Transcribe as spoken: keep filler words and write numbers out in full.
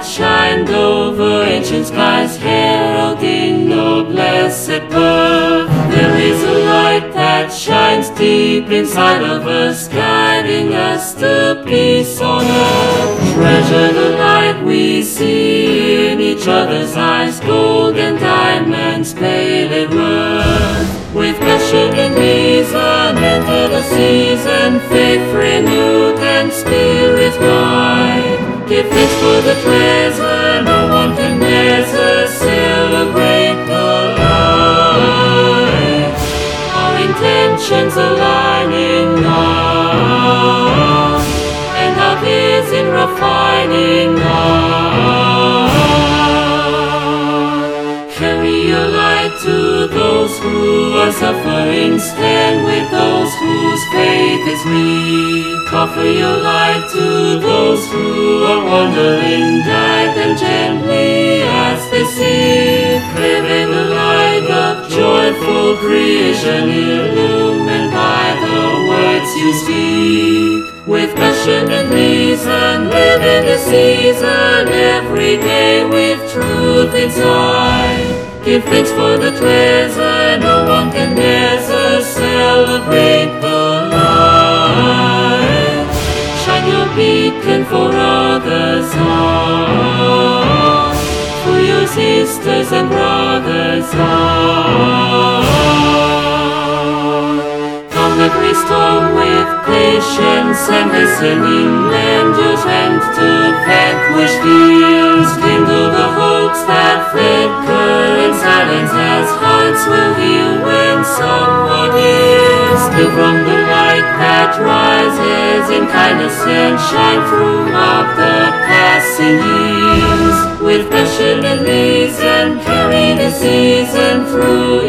that shined over ancient skies, heralding the blessed birth. There is a light that shines deep inside of us, guiding us to peace on earth. Treasure the light we see in each other's eyes, gold and diamonds pale in worth. With passion and reason, enter the season, faith renewed and spirit wide. Give thanks for the treasure no one can measure, celebrate the light. Our intentions align in love, and our cares in refining love. Carry your light to those who are suffering, stand with those whose faith is weak. Offer your light to those who are wandering, guide them gently as they seek. Live in the light of joyful creation, illumined by the words you speak. With passion and reason, live in the season, every day with truth inside. Give thanks for the treasure no one can measure, celebrate the light. Shine your beacon for others on, for your sisters and brothers on. Come every storm with patience and listening, lend your strength to vanquish fears. Kindle the hopes that flicker in silence, as hearts will heal when someone hears. Live from the light that rises in kindness and shine throughout the passing years. With passion and reason, carry the season through